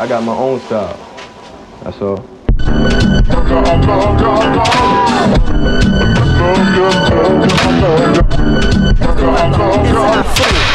I got my own style. That's all. It's not free.